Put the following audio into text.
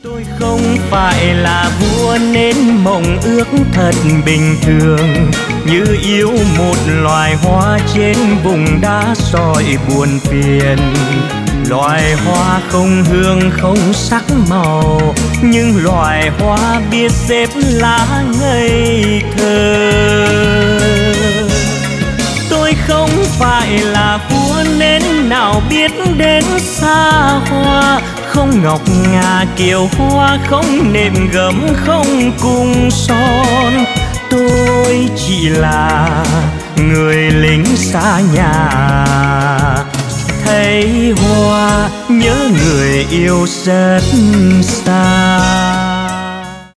Tôi không phải là vua nên mộng ước thật bình thường, như yêu một loài hoa trên vùng đá sỏi buồn phiền. Loài hoa không hương không sắc màu, nhưng loài hoa biết xếp lá ngây thơ. Tôi không phải là vua nên nào biết đến xa hoa, không ngọc ngà kiều hoa, không nệm gấm không cung son. Tôi chỉ là người lính xa nhà, thấy hoa nhớ người yêu rất xa.